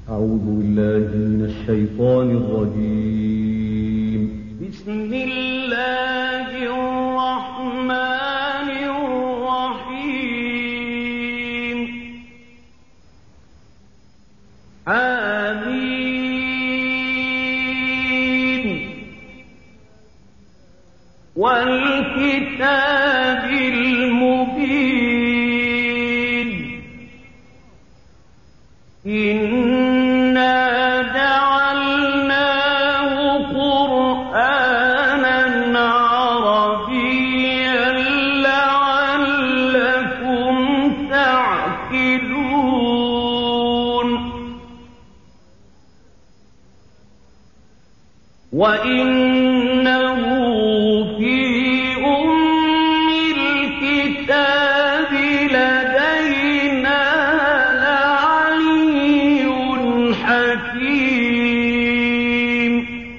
أعوذ بالله من الشيطان الرجيم. بسم الله الرحمن الرحيم. آمين. والكتاب المبين. إنا جعلناه قرآنا عربيا لعلكم تعقلون. وإنه في أم الكتاب لدينا لعلي حكيم.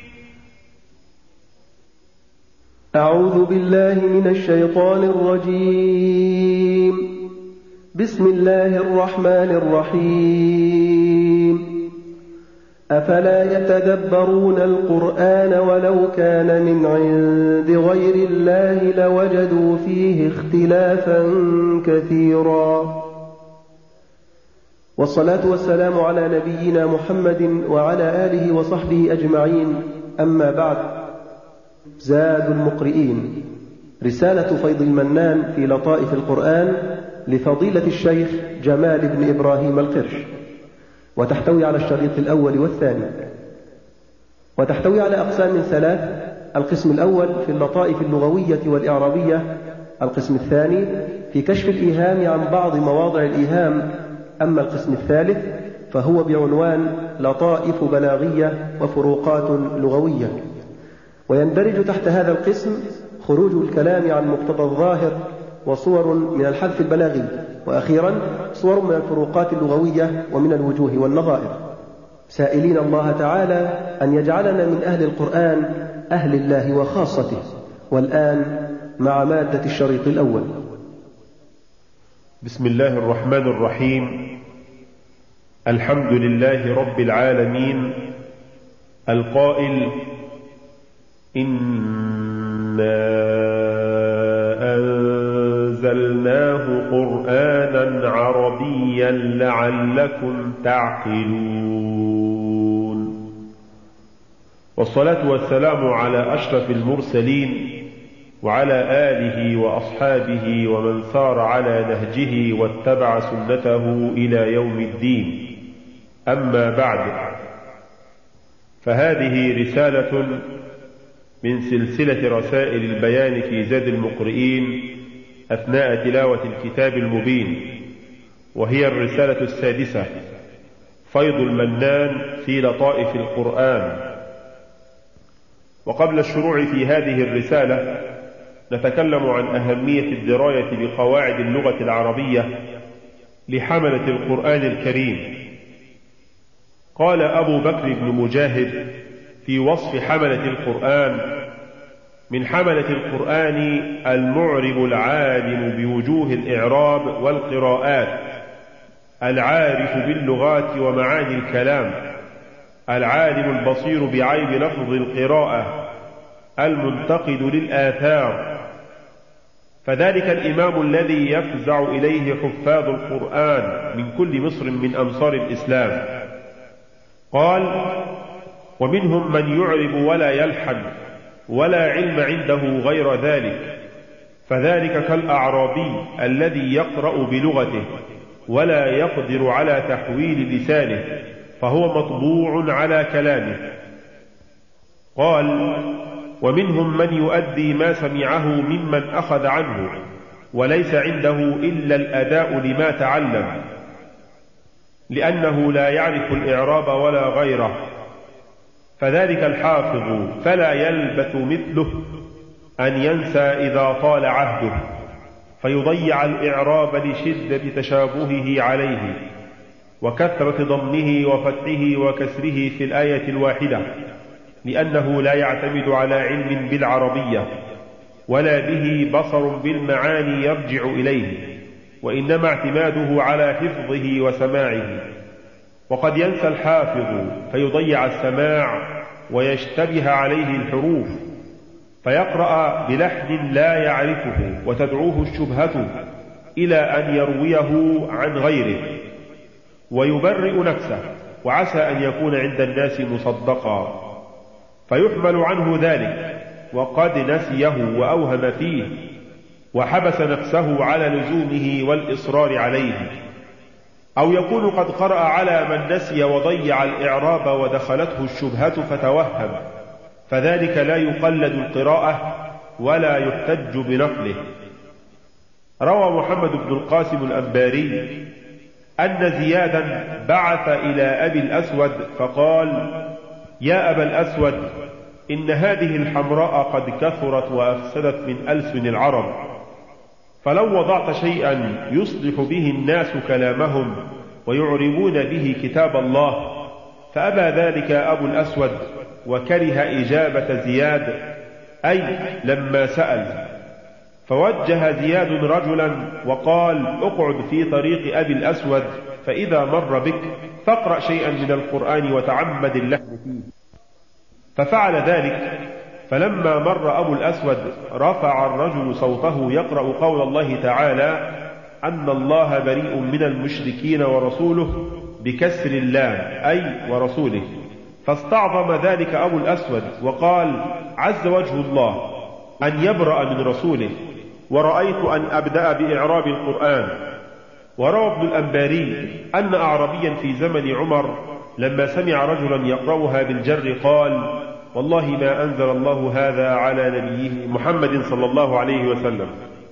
أعوذ بالله من الشيطان الرجيم. بسم الله الرحمن الرحيم. أفلا يتدبرون القرآن ولو كان من عند غير الله لوجدوا فيه اختلافا كثيرا. والصلاة والسلام على نبينا محمد وعلى آله وصحبه أجمعين. أما بعد، زاد المقرئين، رسالة فيض المنان في لطائف القرآن لفضيلة الشيخ جمال بن إبراهيم القرش، وتحتوي على الشريط الأول والثاني، وتحتوي على أقسام ثلاث: القسم الأول في اللطائف اللغوية والإعرابية، القسم الثاني في كشف الإيهام عن بعض مواضع الإيهام، أما القسم الثالث فهو بعنوان لطائف بلاغية وفروقات لغوية. ويندرج تحت هذا القسم خروج الكلام عن مقتضى الظاهر، وصور من الحذف البلاغي، وأخيرا صور من الفروقات اللغوية ومن الوجوه والنظائر، سائلين الله تعالى أن يجعلنا من أهل القرآن، أهل الله وخاصته. والآن مع مادة الشريط الأول. بسم الله الرحمن الرحيم. الحمد لله رب العالمين، القائل: إنا أنزلناه قرآنا عربيا لعلكم تعقلون. والصلاة والسلام على أشرف المرسلين وعلى آله وأصحابه ومن سار على نهجه واتبع سنته إلى يوم الدين. أما بعد، فهذه رسالة من سلسلة رسائل البيان في زاد المقرئين أثناء تلاوة الكتاب المبين، وهي الرسالة السادسة، فيض المنان في لطائف القرآن. وقبل الشروع في هذه الرسالة نتكلم عن أهمية الدراية بقواعد اللغة العربية لحملة القرآن الكريم. قال أبو بكر بن مجاهد في وصف حملة القرآن: من حملة القرآن المعرب العالم بوجوه الإعراب والقراءات، العارف باللغات ومعاني الكلام، العالم البصير بعيب لفظ القراءة، المنتقد للآثار. فذلك الإمام الذي يفزع إليه حفاظ القرآن من كل مصر من أمصار الإسلام. قال: ومنهم من يعرب ولا يلحن ولا علم عنده غير ذلك، فذلك كالأعرابي الذي يقرأ بلغته ولا يقدر على تحويل لسانه، فهو مطبوع على كلامه. قال: ومنهم من يؤدي ما سمعه ممن أخذ عنه وليس عنده إلا الأداء لما تعلم، لأنه لا يعرف الإعراب ولا غيره، فذلك الحافظ فلا يلبث مثله أن ينسى إذا طال عهده، فيضيع الإعراب لشدة تشابهه عليه وكثرة ضمه وفتحه وكسره في الآية الواحدة، لأنه لا يعتمد على علم بالعربية ولا به بصر بالمعاني يرجع إليه، وإنما اعتماده على حفظه وسماعه. وقد ينسى الحافظ فيضيع السماع ويشتبه عليه الحروف، فيقرأ بلحن لا يعرفه وتدعوه الشبهة إلى أن يرويه عن غيره ويبرئ نفسه، وعسى أن يكون عند الناس مصدقا، فيحمل عنه ذلك وقد نسيه وأوهم فيه وحبس نفسه على لزومه والإصرار عليه، أو يكون قد قرأ على من نسي وضيع الإعراب ودخلته الشبهة فتوهم، فذلك لا يقلد القراءة ولا يحتج بنقله. روى محمد بن القاسم الأنباري أن زيادا بعث إلى أبي الأسود فقال: يا أبا الأسود، إن هذه الحمراء قد كثرت وأفسدت من ألسن العرب، فلو وضعت شيئا يصلح به الناس كلامهم ويعربون به كتاب الله. فأبى ذلك أبو الأسود وكره إجابة زياد، أي لما سأل. فوجه زياد رجلا وقال: اقعد في طريق أبي الأسود، فإذا مر بك فاقرأ شيئا من القرآن وتعمد اللحن فيه. ففعل ذلك، فلما مر أبو الأسود رفع الرجل صوته يقرأ قول الله تعالى: أن الله بريء من المشركين ورسوله، بكسر اللام، أي ورسوله. فاستعظم ذلك أبو الأسود وقال: عز وجه الله أن يبرأ من رسوله، ورأيت أن أبدأ بإعراب القرآن. وروى ابن الأنباري أن أعربيا في زمن عمر لما سمع رجلا يقرأها بالجر قال: والله ما أنزل الله هذا على نبيه محمد صلى الله عليه وسلم.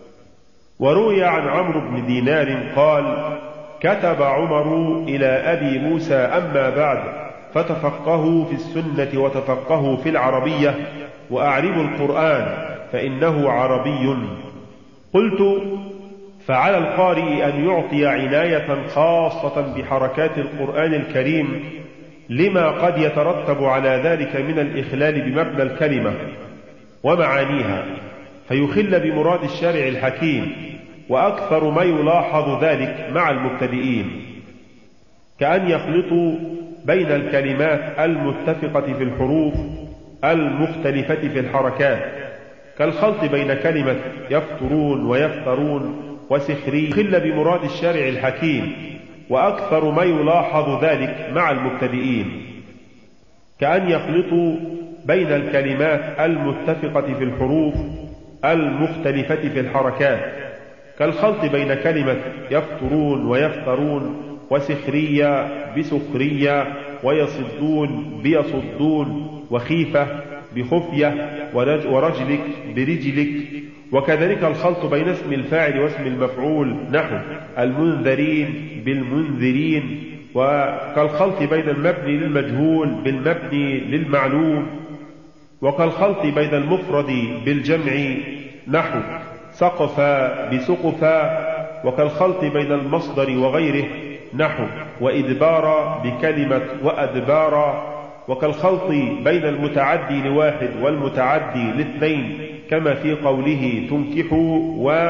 وروي عن عمرو بن دينار قال: كتب عمر إلى أبي موسى: أما بعد، فتفقهوا في السنة وتفقهوا في العربية وأعربوا القرآن فإنه عربي. قلت: فعلى القارئ أن يعطي عناية خاصة بحركات القرآن الكريم لما قد يترتب على ذلك من الإخلال بمبنى الكلمة ومعانيها، فيخل بمراد الشارع الحكيم، وأكثر ما يلاحظ ذلك مع المبتدئين، كأن يخلطوا بين الكلمات المتفقة في الحروف المختلفة في الحركات، كالخلط بين كلمة يفطرون ويفترون وسخري، يخل بمراد الشارع الحكيم، وأكثر ما يلاحظ ذلك مع المبتدئين، كأن يخلطوا بين الكلمات المتفقة في الحروف المختلفة في الحركات، كالخلط بين كلمة يفطرون ويفترون وسخرية بسخرية ويصدون بيصدون وخيفة بخفية ورجلك برجلك، وكذلك الخلط بين اسم الفاعل واسم المفعول، نحو المنذرين بالمنذرين، وكالخلط بين المبني للمجهول بالمبني للمعلوم، وكالخلط بين المفرد بالجمع، نحو سقف بسقف، وكالخلط بين المصدر وغيره، نحو وإدبار بكلمة وأدبار، وكالخلط بين المتعدي لواحد والمتعدي لاثنين، كما في قوله تنكحوا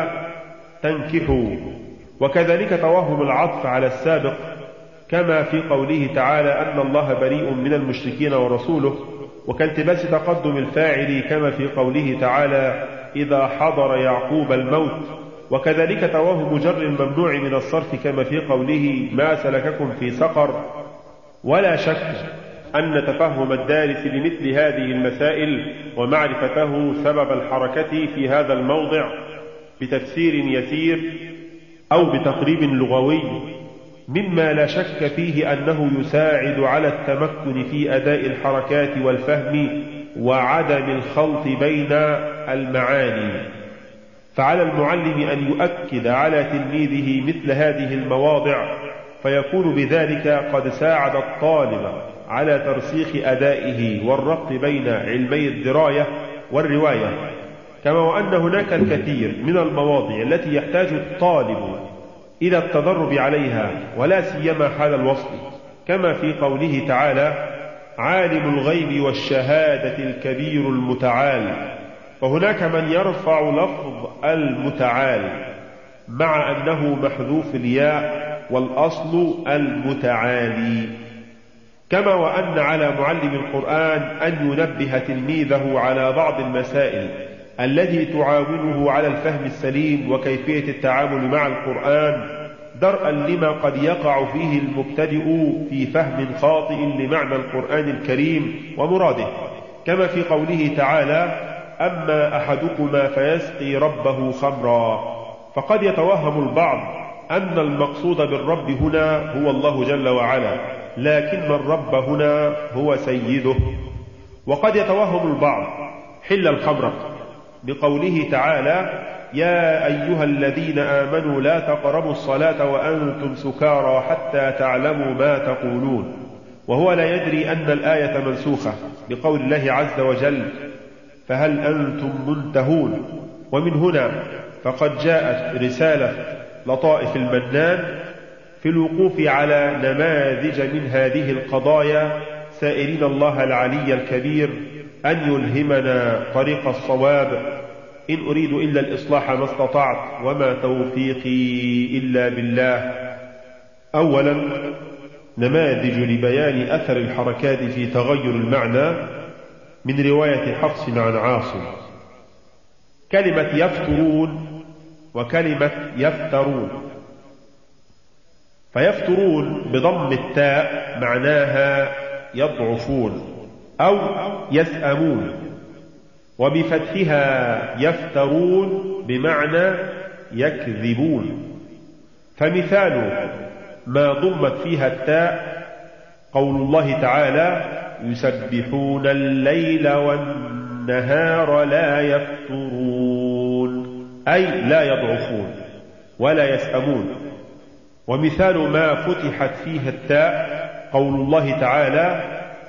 وتنكحوا، وكذلك توهم العطف على السابق، كما في قوله تعالى أن الله بريء من المشركين ورسوله، وكالتباس تقدم الفاعل، كما في قوله تعالى إذا حضر يعقوب الموت، وكذلك توهم جر الممنوع من الصرف، كما في قوله ما سلككم في سقر. ولا شك أن تفهم الدارس لمثل هذه المسائل ومعرفته سبب الحركة في هذا الموضع بتفسير يسير أو بتقريب لغوي مما لا شك فيه أنه يساعد على التمكن في أداء الحركات والفهم وعدم الخلط بين المعاني. فعلى المعلم أن يؤكد على تلميذه مثل هذه المواضع، فيكون بذلك قد ساعد الطالب على ترسيخ أدائه والربط بين علمي الدراية والرواية، كما وأن هناك الكثير من المواضع التي يحتاج الطالب إلى التدرب عليها، ولا سيما حال الوصل، كما في قوله تعالى عالم الغيب والشهادة الكبير المتعال، وهناك من يرفع لفظ المتعال مع أنه محذوف الياء والأصل المتعالي. كما وأن على معلم القرآن أن ينبه تلميذه على بعض المسائل التي تعاونه على الفهم السليم وكيفية التعامل مع القرآن، درءا لما قد يقع فيه المبتدئ في فهم خاطئ لمعنى القرآن الكريم ومراده، كما في قوله تعالى: أما أحدكما فيسقي ربه خمرا. فقد يتوهم البعض أن المقصود بالرب هنا هو الله جل وعلا، لكن الرب هنا هو سيده. وقد يتوهم البعض حل الخمر بقوله تعالى: يا أيها الذين آمنوا لا تقربوا الصلاة وأنتم سكارى حتى تعلموا ما تقولون، وهو لا يدري أن الآية منسوخة بقول الله عز وجل: فهل أنتم منتهون. ومن هنا فقد جاءت رسالة لطائف المنان في الوقوف على نماذج من هذه القضايا، سائلين الله العلي الكبير أن يلهمنا طريق الصواب. إن أريد إلا الإصلاح ما استطعت، وما توفيقي إلا بالله. أولا، نماذج لبيان أثر الحركات في تغير المعنى من رواية حفص عن عاصم. كلمة يفترون وكلمة يفترون. فيفترون بضم التاء معناها يضعفون أو يسأمون، وبفتحها يفترون بمعنى يكذبون. فمثال ما ضمت فيها التاء قول الله تعالى: يسبحون الليل والنهار لا يفترون، أي لا يضعفون ولا يسأمون. ومثال ما فتحت فيها التاء قول الله تعالى: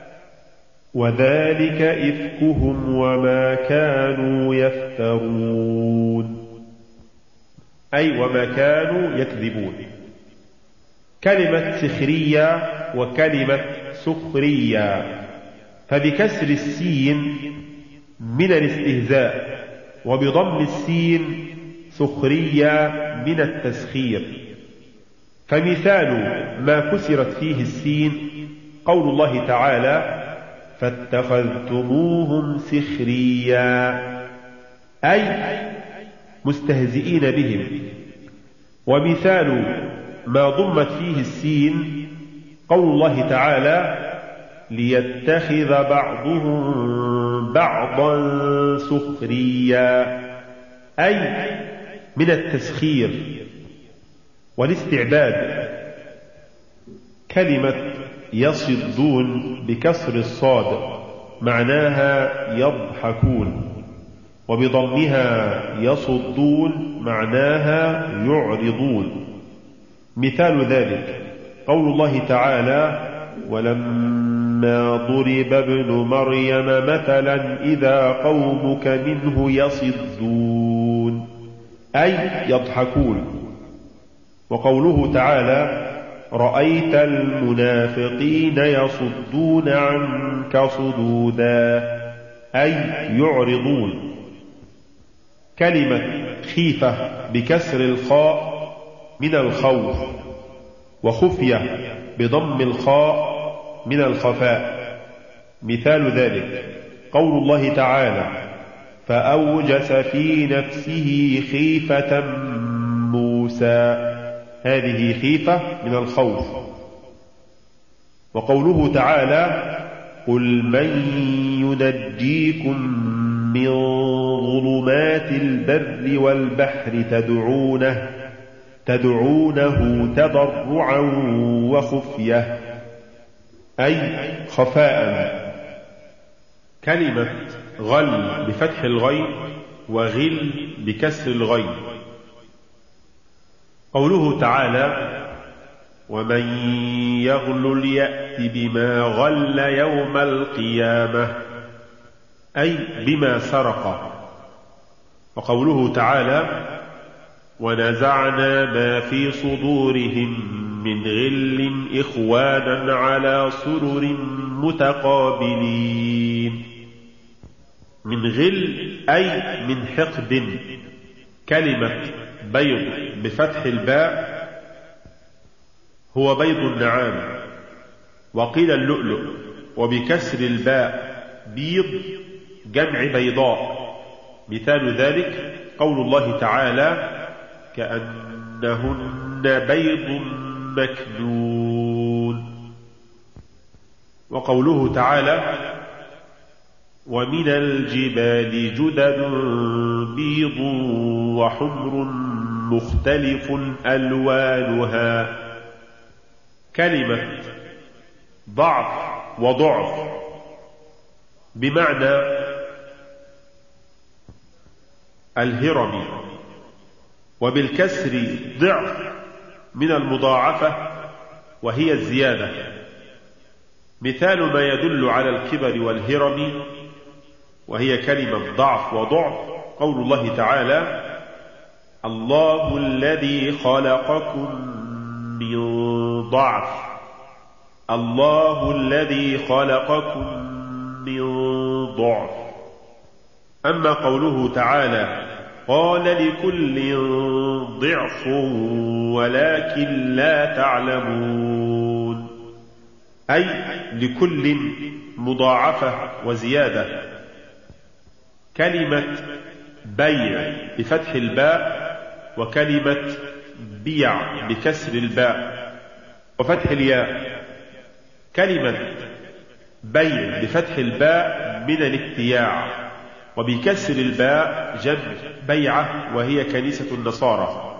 وذلك إفكهم وما كانوا يفترون، أي وما كانوا يكذبون. كلمة سخرية وكلمة سخرية. فبكسر السين من الاستهزاء، وبضم السين سخرية من التسخير. فمثال ما كسرت فيه السين قول الله تعالى: فاتخذتموهم سخريا، أي مستهزئين بهم. ومثال ما ضمت فيه السين قول الله تعالى: ليتخذ بعضهم بعضا سخريا، أي من التسخير والاستعباد. كلمة يصدون بكسر الصاد معناها يضحكون، وبضمها يصدون معناها يعرضون. مثال ذلك قول الله تعالى: ولما ضرب ابن مريم مثلا إذا قومك منه يصدون، أي يضحكون. وقوله تعالى: رأيت المنافقين يصدون عنك صدودا، أي يعرضون. كلمة خيفة بكسر الخاء من الخوف، وخفية بضم الخاء من الخفاء. مثال ذلك قول الله تعالى: فأوجس في نفسه خيفة موسى، هذه خيفة من الخوف. وقوله تعالى: قل من ينجيكم من ظلمات البر والبحر تدعونه تضرعا وخفية، أي خفاء. كلمة غل بفتح الغين وغل بكسر الغين. قوله تعالى: ومن يغلل يأت بما غل يوم القيامة، أي بما سرق. وقوله تعالى: ونزعنا ما في صدورهم من غل إخوانا على سرر متقابلين. من غل أي من حقد. كلمة بيض بفتح الباء هو بيض النعام، وقيل اللؤلؤ، وبكسر الباء بيض جمع بيضاء. مثال ذلك قول الله تعالى: كأنهن بيض مكنون. وقوله تعالى: ومن الجبال جدد بيض وحمر مختلف ألوانها. كلمة ضعف وضعف بمعنى الهرم، وبالكسر ضعف من المضاعفة وهي الزيادة. مثال ما يدل على الكبر والهرم وهي كلمة ضعف وضعف قول الله تعالى: الله الذي خلقكم من ضعف، الله الذي خلقكم من ضعف. أما قوله تعالى: قال لكل ضعف ولكن لا تعلمون، أي لكل مضاعفة وزيادة. كلمة بيع بفتح الباء، وكلمة بيع بكسر الباء وفتح الياء. كلمة بيع بفتح الباء من الابتياع، وبكسر الباء جمع بيعة وهي كنيسة النصارى.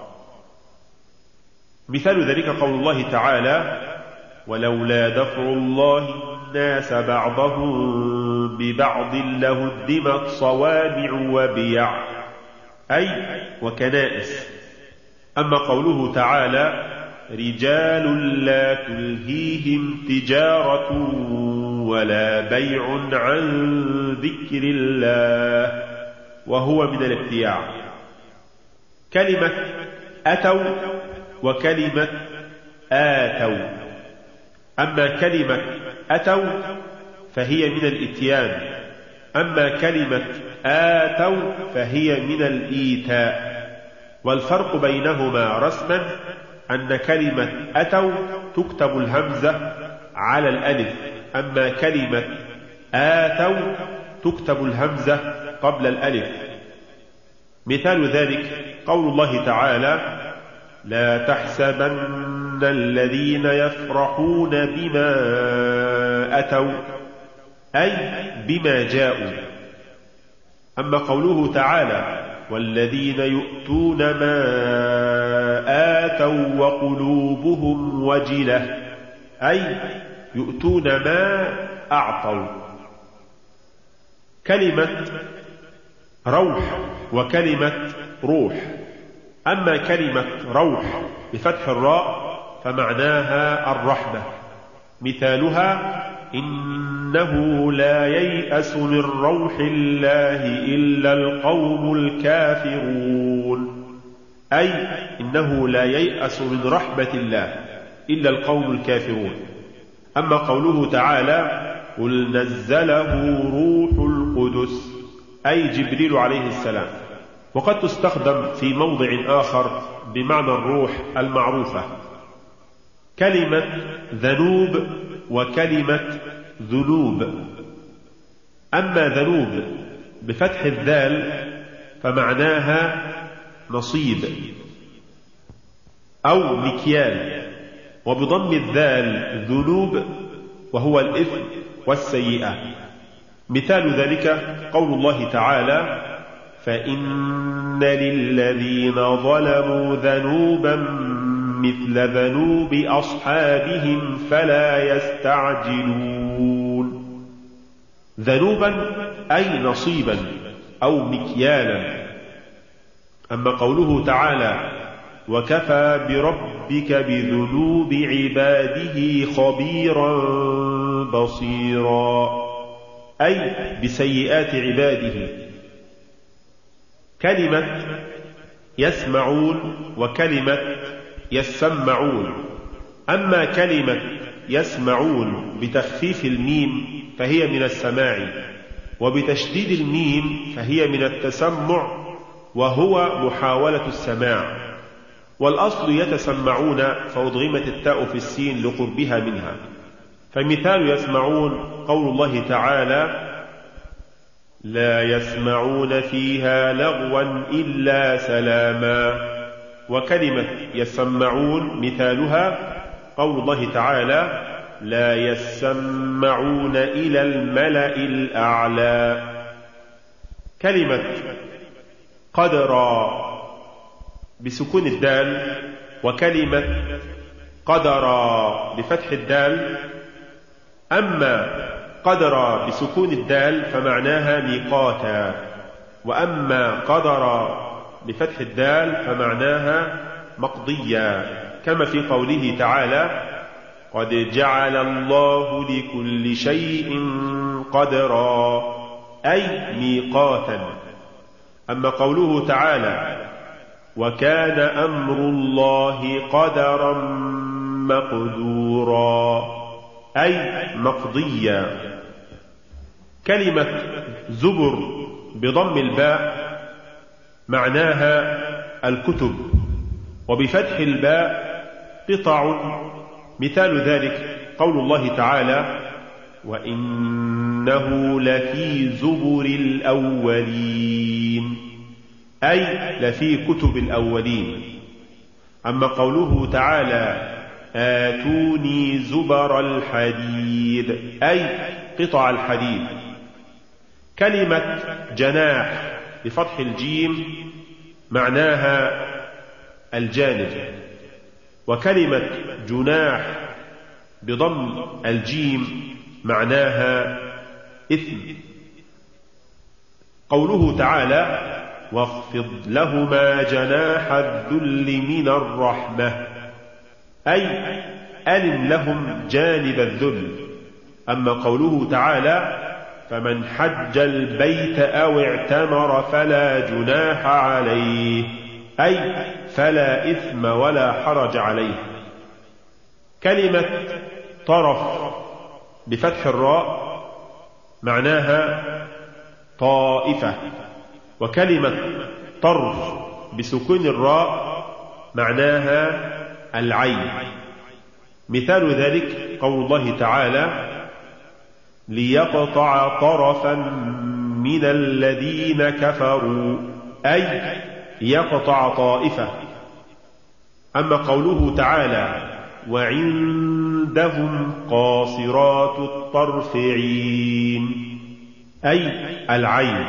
مثال ذلك قول الله تعالى: ولولا دفع الله الناس بعضهم ببعض لهدمت صوامع وبيع، أي وكنائس. أما قوله تعالى: رجال لا تلهيهم تجارة ولا بيع عن ذكر الله، وهو من الابتياع. كلمة أتوا وكلمة آتوا. أما كلمة أتوا فهي من الإتيان، أما كلمة آتوا فهي من الإيتاء. والفرق بينهما رسما أن كلمة أتوا تكتب الهمزة على الألف، أما كلمة آتوا تكتب الهمزة قبل الألف. مثال ذلك قول الله تعالى: لا تحسبن الذين يفرحون بما أتوا، أي بما جاءوا. أما قوله تعالى: والذين يؤتون ما آتوا وقلوبهم وجلة، أي يؤتون ما أعطوا. كلمة روح وكلمة روح. أما كلمة روح بفتح الراء فمعناها الرحمة. مثالها: إنه لا ييأس من روح الله إلا القوم الكافرون، أي إنه لا ييأس من رحمة الله إلا القوم الكافرون. أما قوله تعالى: قل نزله روح القدس، أي جبريل عليه السلام. وقد تستخدم في موضع آخر بمعنى الروح المعروفة. كلمة ذنوب وكلمة ذنوب. أما ذنوب بفتح الذال فمعناها نصيب أو مكيال، وبضم الذال ذنوب وهو الإثم والسيئة. مثال ذلك قول الله تعالى: فإن للذين ظلموا ذنوبا مثل ذنوب أصحابهم فلا يستعجلون. ذنوبا أي نصيبا أو مكيالا. أما قوله تعالى: وكفى بربك بذنوب عباده خبيرا بصيرا، أي بسيئات عباده. كلمة يسمعون وكلمة يسمعون. أما كلمة يسمعون بتخفيف الميم فهي من السماع، وبتشديد الميم فهي من التسمع، وهو محاولة السماع. والأصل يتسمعون فأضغمت التاء في السين لقربها منها. فمثال يسمعون قول الله تعالى: لا يسمعون فيها لغوا إلا سلاما. وكلمة يسمعون مثالها قول الله تعالى: لا يسمعون إلى الملأ الأعلى. كلمة قدر بسكون الدال وكلمة قدر بفتح الدال. أما قدر بسكون الدال فمعناها ميقاتا، وأما قدر بفتح الدال فمعناها مقضيا، كما في قوله تعالى: قد جعل الله لكل شيء قدرا، أي ميقاتا. أما قوله تعالى: وكان أمر الله قدرا مقدورا، أي مقضيا. كلمة زبر بضم الباء معناها الكتب، وبفتح الباء قطع. مثال ذلك قول الله تعالى: وإنه لفي زبر الأولين، أي لفي كتب الأولين. أما قوله تعالى: آتوني زبر الحديد، أي قطع الحديد. كلمة جناح بفتح الجيم معناها الجانب، وكلمة جناح بضم الجيم معناها إثم. قوله تعالى: واخفض لهما جناح الذل من الرحمة، أي ألن لهم جانب الذل. أما قوله تعالى: فمن حج البيت أو اعتمر فلا جناح عليه، أي فلا إثم ولا حرج عليه. كلمة طرف بفتح الراء معناها طائفة، وكلمة طرف بسكون الراء معناها العين. مثال ذلك قول الله تعالى: ليقطع طرفا من الذين كفروا، أي يقطع طائفة. أما قوله تعالى: وعندهم قاصرات الطرف عين، أي العين.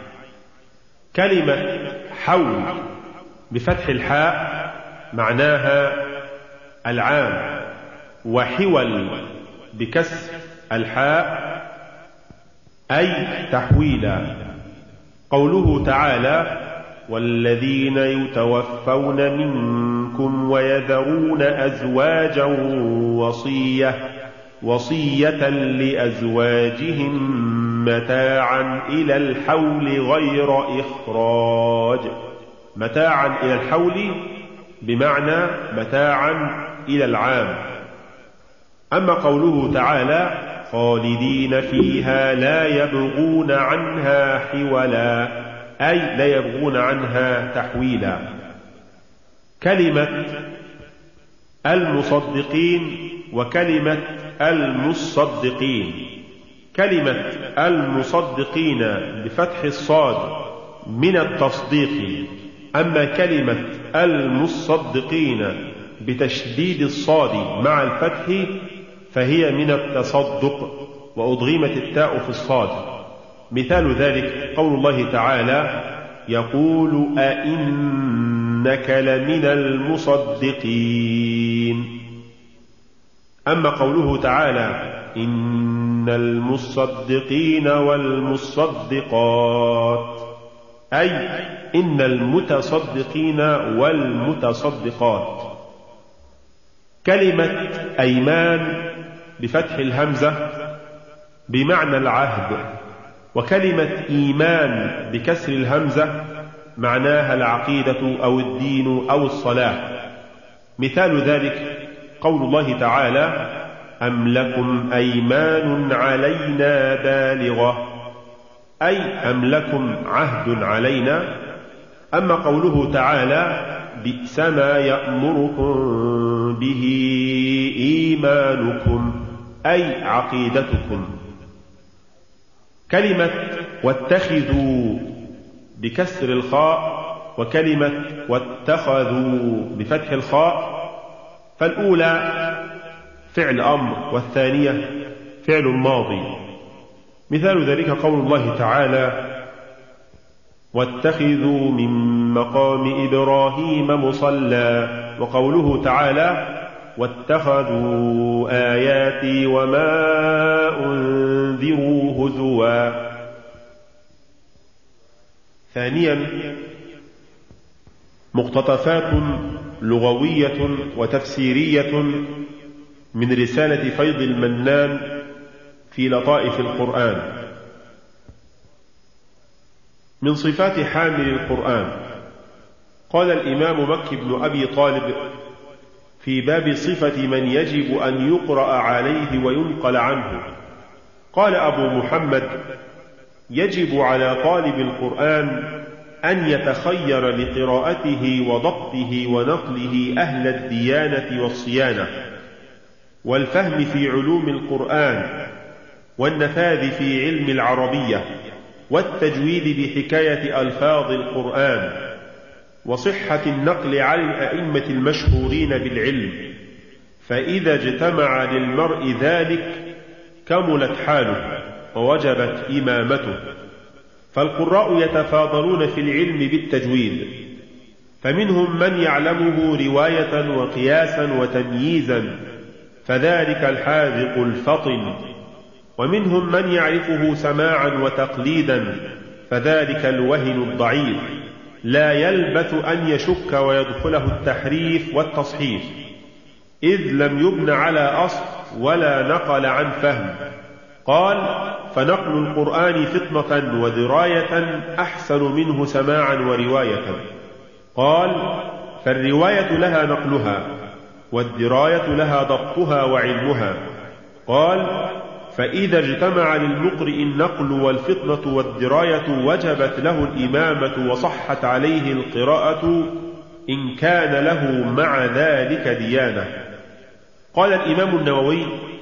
كلمة حول بفتح الحاء معناها العام، وحول بكسر الحاء أي تحويلا. قوله تعالى: والذين يتوفون منكم ويذرون أزواجا وصية لأزواجهم متاعا إلى الحول غير إخراج. متاعا إلى الحول بمعنى متاعا إلى العام. أما قوله تعالى: خالدين فيها لا يبغون عنها حولا، أي لا يبغون عنها تحويلا. كلمة المصدقين وكلمة المصدقين. كلمة المصدقين بفتح الصاد من التصديق، أما كلمة المصدقين بتشديد الصاد مع الفتح فهي من التصدق، وأضغمت التاء في الصاد. مثال ذلك قول الله تعالى: يقول أئنك لمن المصدقين. أما قوله تعالى: إن المصدقين والمصدقات، أي إن المتصدقين والمتصدقات. كلمة أيمان بفتح الهمزة بمعنى العهد، وكلمة إيمان بكسر الهمزة معناها العقيدة أو الدين أو الصلاة. مثال ذلك قول الله تعالى: أم لكم أيمان علينا بالغة، أي أم لكم عهد علينا. أما قوله تعالى: بئس ما يأمركم به إيمانكم أي عقيدتكم. كلمة واتخذوا بكسر الخاء وكلمة واتخذوا بفتح الخاء، فالأولى فعل أمر والثانية فعل ماضي. مثال ذلك قول الله تعالى واتخذوا من مقام إبراهيم مصلى، وقوله تعالى واتخذوا آياتي وما أنذروا هزوا. ثانيا مقتطفات لغوية وتفسيرية من رسالة فيض المنان في لطائف القرآن. من صفات حامل القرآن قال الإمام مكي بن أبي طالب في باب صفة من يجب أن يقرأ عليه وينقل عنه، قال أبو محمد يجب على طالب القرآن أن يتخير لقراءته وضبطه ونقله أهل الديانة والصيانة والفهم في علوم القرآن والنفاذ في علم العربية والتجويد بحكاية ألفاظ القرآن وصحة النقل عن الأئمة المشهورين بالعلم، فإذا اجتمع للمرء ذلك كملت حاله ووجبت إمامته. فالقراء يتفاضلون في العلم بالتجويد، فمنهم من يعلمه رواية وقياسا وتمييزا فذلك الحاذق الفطن، ومنهم من يعرفه سماعا وتقليدا فذلك الوهن الضعيف لا يلبث أن يشك ويدخله التحريف والتصحيف، إذ لم يبن على أصل ولا نقل عن فهم. قال فنقل القرآن فطنة ودراية أحسن منه سماعا ورواية. قال فالرواية لها نقلها والدراية لها ضبطها وعلمها. قال فإذا اجتمع للمقرئ النقل والفطنة والدراية وجبت له الإمامة وصحت عليه القراءة إن كان له مع ذلك ديانة. قال الإمام النووي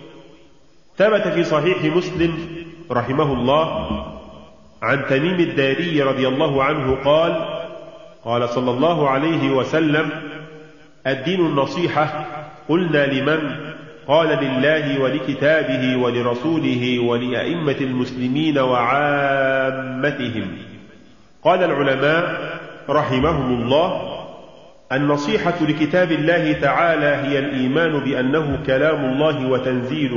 ثبت في صحيح مسلم رحمه الله عن تميم الداري رضي الله عنه قال قال صلى الله عليه وسلم الدين النصيحة. قلنا لمن؟ قال لله ولكتابه ولرسوله ولأئمة المسلمين وعامتهم. قال العلماء رحمهم الله النصيحة لكتاب الله تعالى هي الإيمان بأنه كلام الله وتنزيله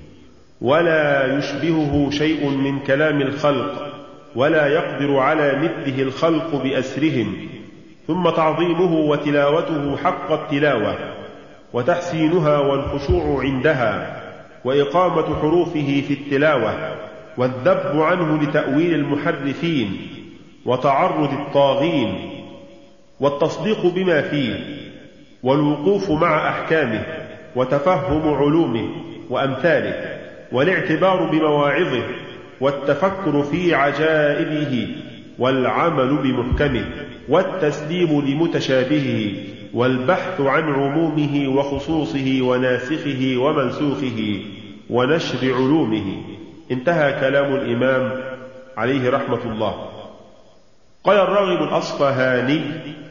ولا يشبهه شيء من كلام الخلق ولا يقدر على مثله الخلق بأسرهم، ثم تعظيمه وتلاوته حق التلاوة وتحسينها والخشوع عندها وإقامة حروفه في التلاوة والذب عنه لتأويل المحرفين وتعرض الطاغين والتصديق بما فيه والوقوف مع أحكامه وتفهم علومه وأمثاله والاعتبار بمواعظه والتفكر في عجائبه والعمل بمحكمه والتسليم لمتشابهه والبحث عن عمومه وخصوصه وناسخه ومنسوخه ونشر علومه. انتهى كلام الإمام عليه رحمة الله. قال الراغب الأصفهاني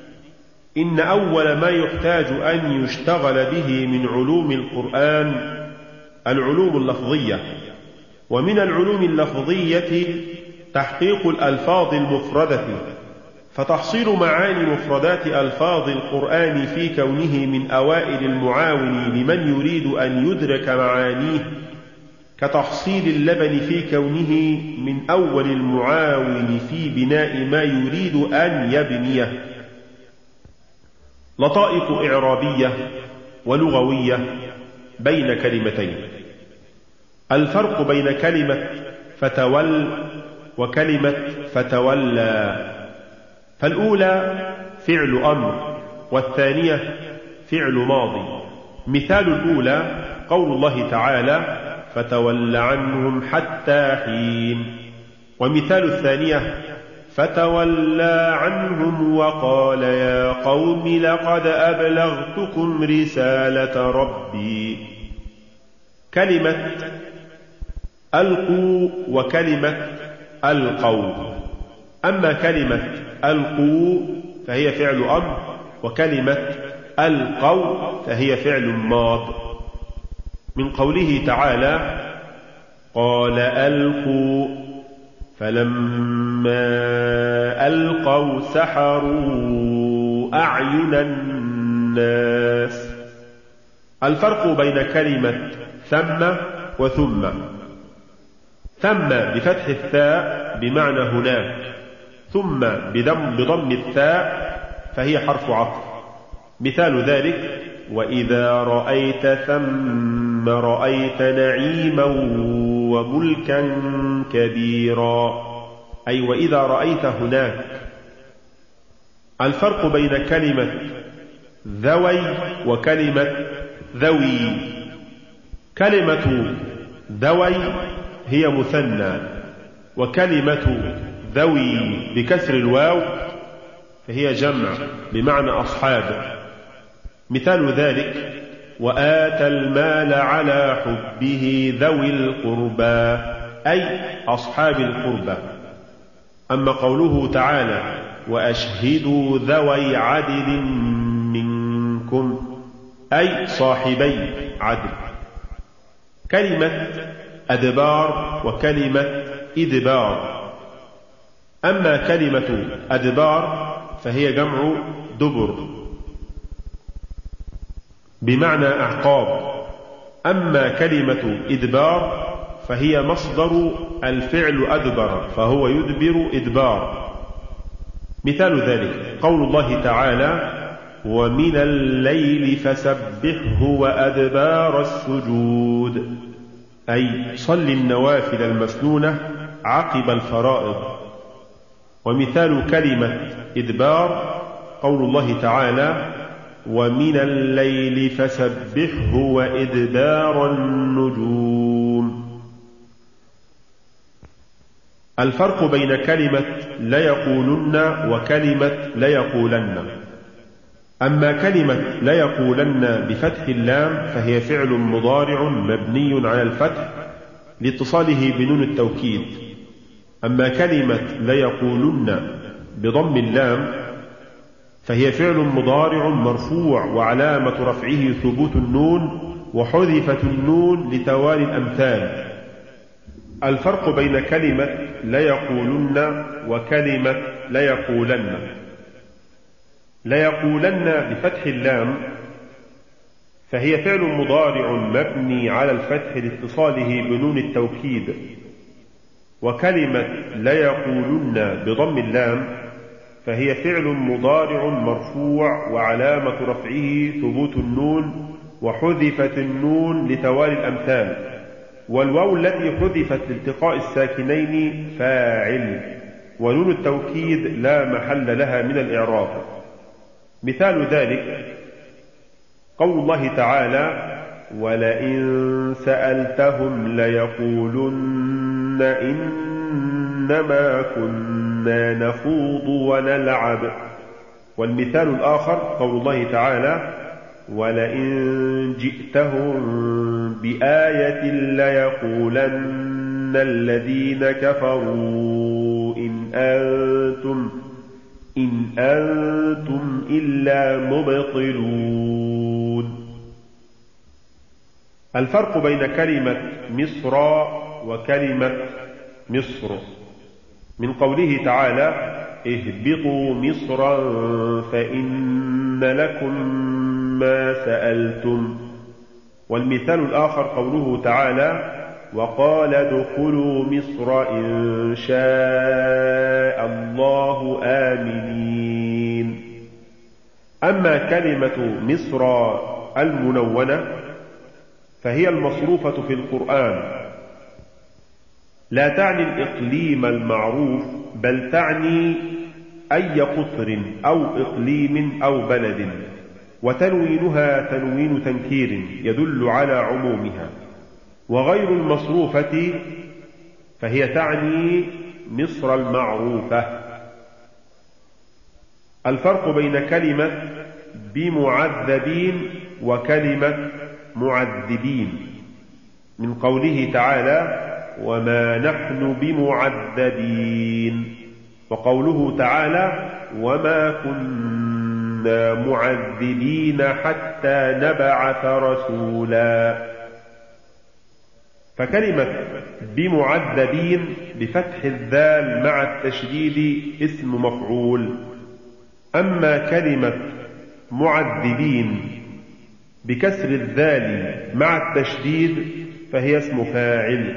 إن أول ما يحتاج أن يشتغل به من علوم القرآن العلوم اللفظية، ومن العلوم اللفظية تحقيق الألفاظ المفردة، فتحصيل معاني مفردات ألفاظ القرآن في كونه من أوائل المعاون لمن يريد أن يدرك معانيه، كتحصيل اللبن في كونه من أول المعاون في بناء ما يريد أن يبنيه. لطائف إعرابية ولغوية بين كلمتين. الفرق بين كلمة فتول وكلمة فتولى، فالأولى فعل أمر والثانية فعل ماضي. مثال الأولى قول الله تعالى فتول عنهم حتى حين، ومثال الثانية فتولى عنهم وقال يا قوم لقد أبلغتكم رسالة ربي. كلمة ألقوا وكلمة ألقوا. أما كلمة ألقوا فهي فعل أمر، وكلمة ألقوا فهي فعل ماض، من قوله تعالى قال ألقوا فلما ألقوا سحروا أعين الناس. الفرق بين كلمة ثم وثم: ثم بفتح الثاء بمعنى هناك، ثم بضم الثاء فهي حرف عطف. مثال ذلك وإذا رأيت ثم رأيت نعيما وملكا كبيرا، أي وإذا رأيت هناك. الفرق بين كلمة ذوي وكلمة ذوي: كلمة ذوي هي مثنى، وكلمة ذوي بكسر الواو فهي جمع بمعنى أصحاب. مثال ذلك وآتى المال على حبه ذوي القربى، أي أصحاب القربى. أما قوله تعالى وأشهدوا ذوي عدل منكم، أي صاحبي عدل. كلمة أدبار وكلمة إدبار: أما كلمة أدبار فهي جمع دبر بمعنى أعقاب، أما كلمة إدبار فهي مصدر الفعل أدبر، فهو يدبر إدبار. مثال ذلك قول الله تعالى ومن الليل فسبحه وأدبار السجود، أي صل النوافل المسنونة عقب الفرائض. ومثال كلمة إدبار قول الله تعالى ومن الليل فسبحه وإدبار النجوم. الفرق بين كلمة ليقولن وكلمة ليقولن: أما كلمة ليقولن بفتح اللام فهي فعل مضارع مبني على الفتح لاتصاله بنون التوكيد. أما كلمة ليقولن بضم اللام فهي فعل مضارع مرفوع وعلامة رفعه ثبوت النون، وحذفت النون لتوالي الأمثال. الفرق بين كلمة ليقولن وكلمة ليقولن: ليقولن بفتح اللام فهي فعل مضارع مبني على الفتح لاتصاله بنون التوكيد. وكلمة ليقولن بضم اللام فهي فعل مضارع مرفوع وعلامة رفعه ثبوت النون، وحذفت النون لتوالي الأمثال، والواو التي حذفت لالتقاء الساكنين فاعل، ونون التوكيد لا محل لها من الإعراب. مثال ذلك قول الله تعالى ولئن سألتهم ليقولن إنما كنا نخوض ونلعب. والمثال الآخر قول الله تعالى ولئن جئتهم بآية ليقولن الذين كفروا إن أنتم إلا مبطلون. الفرق بين كلمة مصر وكلمة مصر من قوله تعالى اهبطوا مصرا فإن لكم ما سألتم. والمثال الآخر قوله تعالى وقال ادخلوا مصر إن شاء الله آمنين. أما كلمة مصر المنونة فهي المصروفة في القرآن، لا تعني الإقليم المعروف، بل تعني أي قطر أو إقليم أو بلد، وتنوينها تنوين تنكير يدل على عمومها. وغير المصروفة فهي تعني مصر المعروفة، الفرق بين كلمة بمعذبين وكلمة معذبين من قوله تعالى وما نحن بمعذبين، وقوله تعالى وما كنا معذبين حتى نبعث رسولا. فكلمة بمعذبين بفتح الذال مع التشديد اسم مفعول، أما كلمة معذبين بكسر الذال مع التشديد فهي اسم فاعل.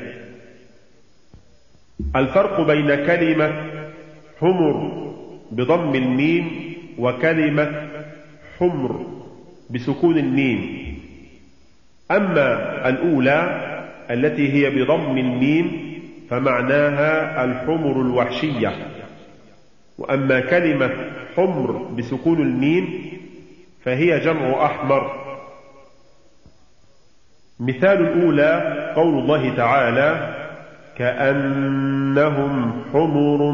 الفرق بين كلمة حمر بضم الميم وكلمة حمر بسكون الميم. أما الأولى التي هي بضم الميم فمعناها الحمر الوحشية، وأما كلمة حمر بسكون الميم فهي جمع أحمر. مثال الأولى قول الله تعالى كأنهم حمر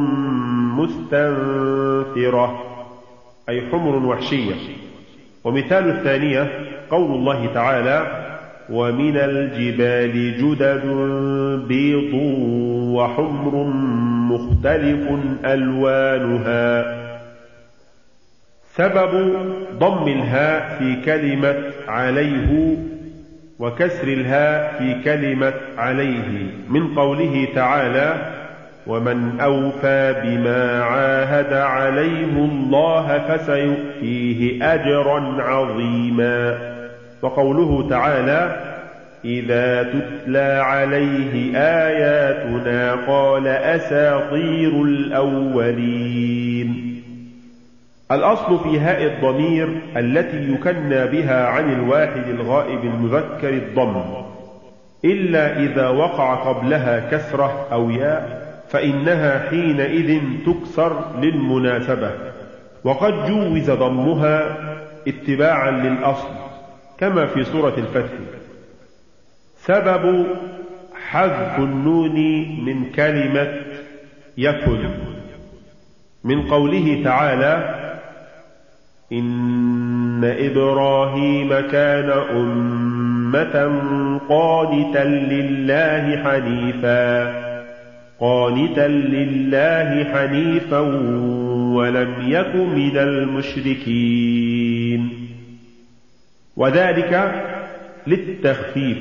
مستنفرة، أي حمر وحشية. ومثال الثانية قول الله تعالى ومن الجبال جدد بيض وحمر مختلف ألوانها. سبب ضم الهاء في كلمة عليه وكسر الهاء في كلمة عليه من قوله تعالى ومن أوفى بما عاهد عليه الله فسيؤتيه أجرا عظيما. وقوله تعالى إذا تتلى عليه آياتنا قال أساطير الأولين. الأصل في هاء الضمير التي يكنى بها عن الواحد الغائب المذكر الضم، إلا إذا وقع قبلها كسرة أو ياء فإنها حينئذ تكسر للمناسبة، وقد جوز ضمها اتباعا للأصل كما في سورة الفتح. سبب حذف النون من كلمة يكن من قوله تعالى إن إبراهيم كان أمة قانتا لله حنيفا ولم يك من المشركين، وذلك للتخفيف.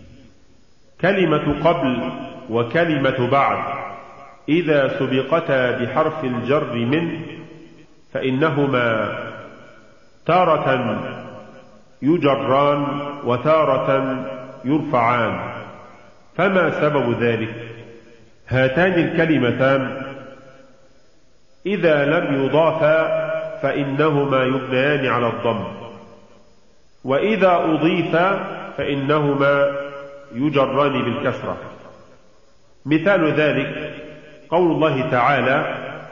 كلمة قبل وكلمة بعد إذا سبقتا بحرف الجر من فإنهما تارة يجران وتارة يرفعان. فما سبب ذلك؟ هاتان الكلمتان إذا لم يضافا فإنهما يبنيان على الضم، وإذا أضيفا فإنهما يجران بالكسرة. مثال ذلك قول الله تعالى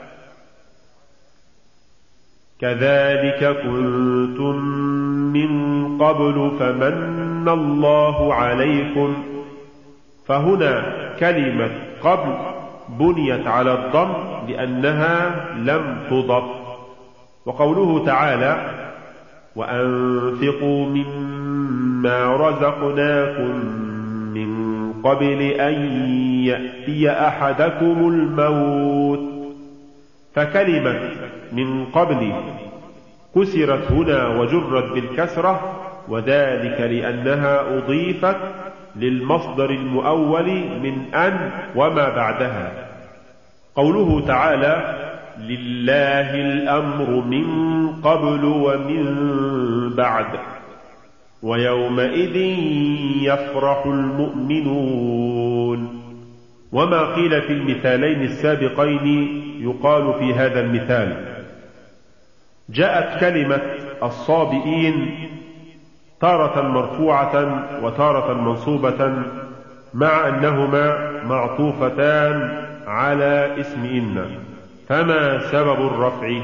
كذلك كنتم من قبل فمن الله عليكم. فهنا كلمة قبل بنيت على الضم لأنها لم تضف. وقوله تعالى وأنفقوا مما رزقناكم من قبل أن يأتي أحدكم الموت. فكلمة من قبل كسرت هنا وجرت بالكسرة، وذلك لأنها أضيفت للمصدر المؤول من أن وما بعدها. قوله تعالى لله الأمر من قبل ومن بعد ويومئذ يفرح المؤمنون. وما قيل في المثالين السابقين يقال في هذا المثال. جاءت كلمة الصابئين تارة مرفوعة وتارة منصوبة مع أنهما معطوفتان على اسم إن. فما سبب الرفع؟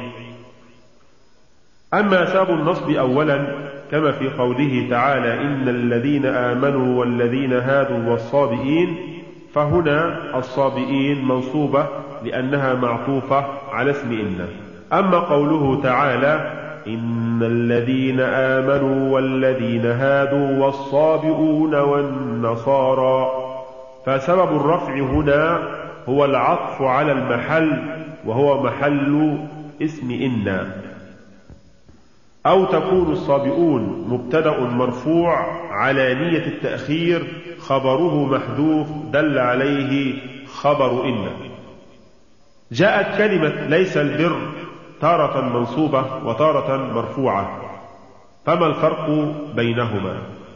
أما سبب النصب أولا كما في قوله تعالى إن الذين آمنوا والذين هادوا والصابئين، فهنا الصابئين منصوبة لأنها معطوفة على اسم إن. أما قوله تعالى إن الذين آمنوا والذين هادوا والصابئون والنصارى، فسبب الرفع هنا هو العطف على المحل وهو محل اسم إن، أو تكون الصابئون مبتدأ مرفوع على نية التأخير خبره محذوف دل عليه خبر إن. جاءت كلمة ليس البر تارة منصوبة وتارة مرفوعة، فما الفرق بينهما؟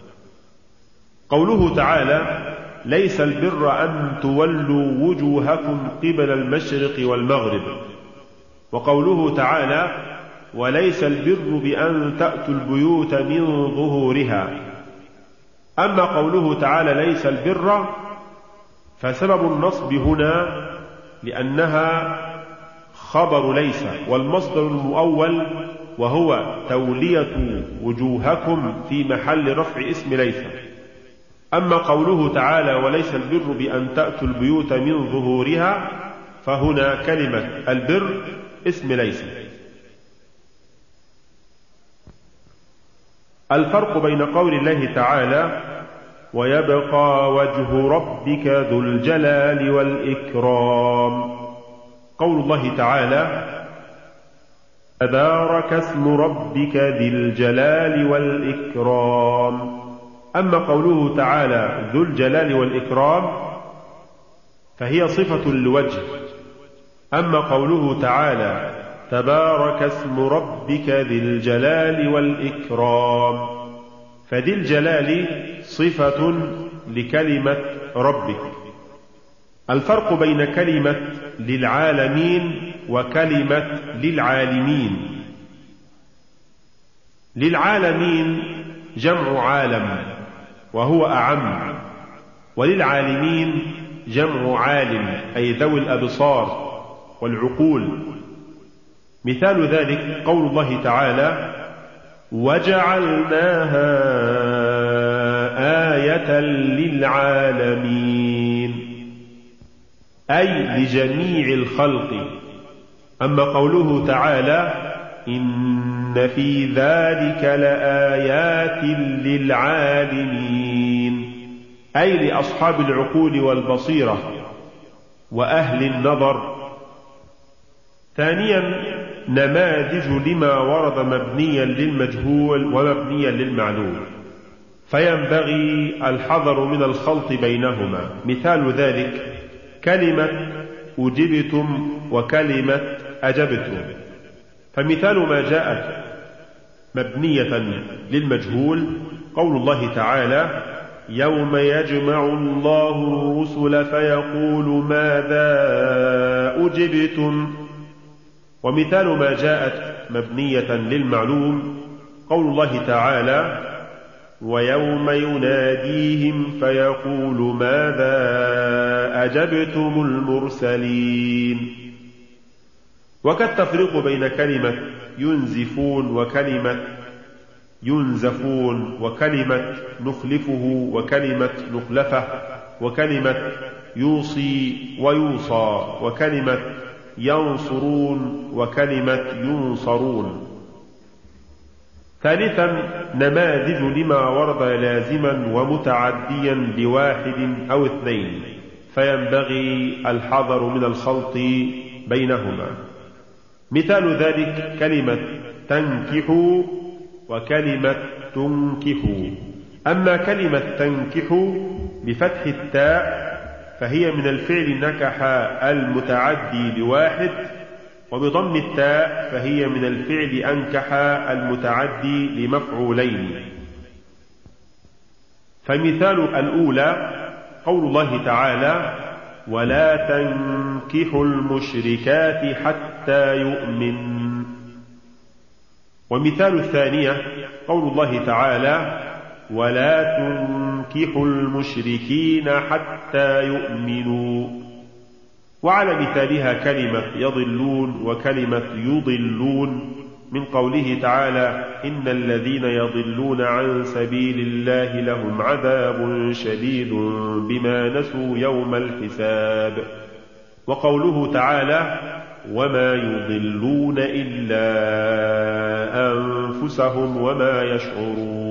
قوله تعالى ليس البر أن تولوا وجوهكم قبل المشرق والمغرب، وقوله تعالى وليس البر بأن تأتوا البيوت من ظهورها. أما قوله تعالى ليس البر فسبب النصب هنا لأنها خبر ليس، والمصدر المؤول وهو تولية وجوهكم في محل رفع اسم ليس. أما قوله تعالى وليس البر بأن تأتوا البيوت من ظهورها فهنا كلمة البر اسم ليس. الفرق بين قول الله تعالى ويبقى وجه ربك ذو الجلال والإكرام، قول الله تعالى تبارك اسم ربك ذي الجلال والإكرام. أما قوله تعالى ذو الجلال والإكرام فهي صفة لوجه. أما قوله تعالى تبارك اسم ربك ذي الجلال والإكرام فذي الجلال صفة لكلمة ربك. الفرق بين كلمة للعالمين وكلمة للعالمين: للعالمين جمع عالم وهو أعم، وللعالمين جمع عالم أي ذوي الأبصار والعقول. مثال ذلك قول الله تعالى وجعلناها آية للعالمين أي لجميع الخلق. أما قوله تعالى إن في ذلك لآيات للعالمين أي لأصحاب العقول والبصيرة وأهل النظر. ثانيا نماذج لما ورد مبنيا للمجهول ومبنيا للمعلوم، فينبغي الحذر من الخلط بينهما. مثال ذلك كلمة أجبتم وكلمة أجبتم، فمثال ما جاءت مبنية للمجهول قول الله تعالى يوم يجمع الله الرسل فيقول ماذا أجبتم. ومثال ما جاءت مبنية للمعلوم قول الله تعالى ويوم يناديهم فيقول ماذا أجبتم المرسلين. وكالتفريق بين كلمة ينزفون وكلمة ينزفون، وكلمة نخلفه وكلمة نخلفه، وكلمة يوصي ويوصى، وكلمة ينصرون وكلمة ينصرون. ثالثا نماذج لما ورد لازما ومتعديا بواحد أو اثنين، فينبغي الحذر من الخلط بينهما. مثال ذلك كلمة تنكحوا وكلمة تنكحوا. أما كلمة تنكحوا بفتح التاء فهي من الفعل نكح المتعدي بواحد، وبضم التاء فهي من الفعل أنكح المتعدي لمفعولين. فمثال الأولى قول الله تعالى ولا تنكحوا المشركات حتى يؤمن. ومثال الثانية قول الله تعالى ولا تنكحوا المشركين حتى يؤمنوا. وعلى مثالها كلمة يضلون وكلمة يضلون من قوله تعالى إن الذين يضلون عن سبيل الله لهم عذاب شديد بما نسوا يوم الحساب. وقوله تعالى وما يضلون إلا أنفسهم وما يشعرون.